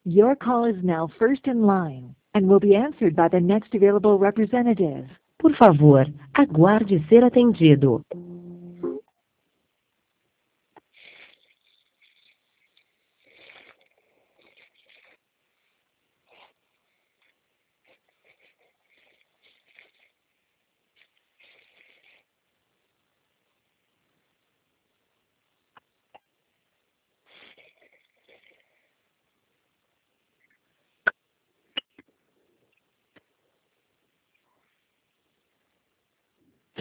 Your call is now first in line and will be answered by the next available representative. Por favor, aguarde ser atendido.